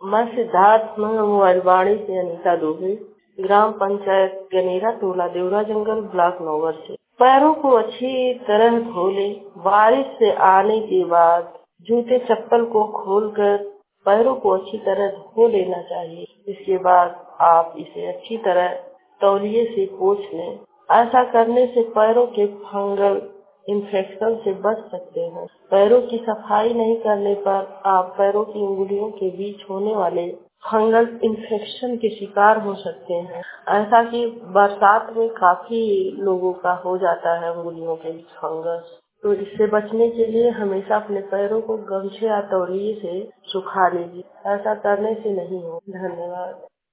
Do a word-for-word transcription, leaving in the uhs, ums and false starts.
मैं सिद्धार्थ में मोबाइल वाणी से अनीता दुबे, ग्राम पंचायत गनेरा, टोला देवरा जंगल, ब्लॉक नौगर से। पैरों को अच्छी तरह धो ले। बारिश से आने के बाद जूते चप्पल को खोलकर पैरों को अच्छी तरह धो लेना चाहिए। इसके बाद आप इसे अच्छी तरह तौलिए से पोंछ लें। ऐसा करने से पैरों के फंगल इन्फेक्शन से बच सकते हैं। पैरों की सफाई नहीं करने पर आप पैरों की उंगलियों के बीच होने वाले फंगल इन्फेक्शन के शिकार हो सकते हैं। ऐसा कि बरसात में काफी लोगों का हो जाता है उंगलियों के बीच फंगस। तो इससे बचने के लिए हमेशा अपने पैरों को गमछे या तौलिए से सुखा लीजिए। ऐसा करने से नहीं हो। धन्यवाद।